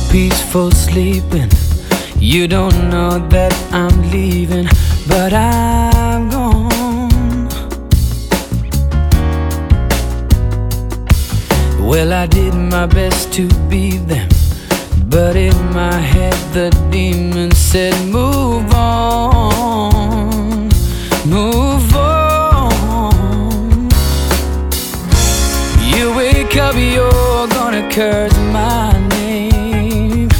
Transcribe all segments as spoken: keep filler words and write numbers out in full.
peaceful sleeping. You don't know that I'm leaving, but I'm gone. Well, I did my best to be them, but in my head the demon said, move on, move on. You wake up, you're gonna curse my name.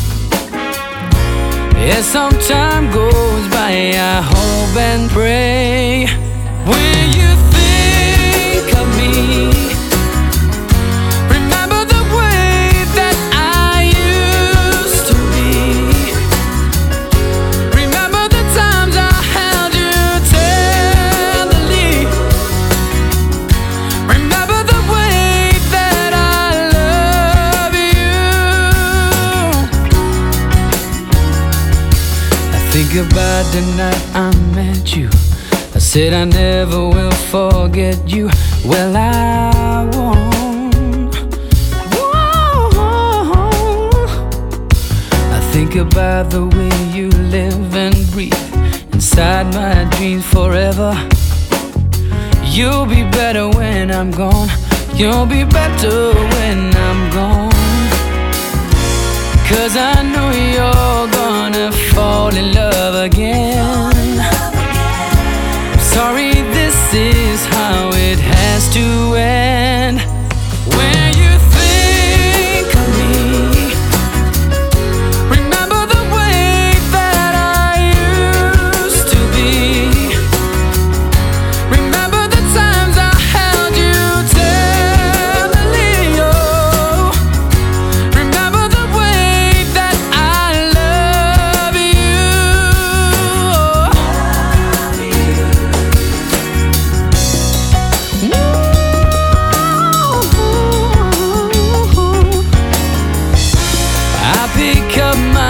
As some time goes by, I hope and pray. When you think of me, remember the way that I used to be. Remember the times I held you tenderly. Remember the way that I love you. I think about the night I met you. I said I never will forget you. Well, I won't. Won't. I think about the way you live and breathe inside my dreams forever. You'll be better when I'm gone. You'll be better when I'm gone. 'Cause I know you're gonna fall in love again. Sorry, this is how it has to end. When you think of me, remember the way that I used to be. Remember the times I held you tenderly. Oh, remember the way that I love you. I pick up my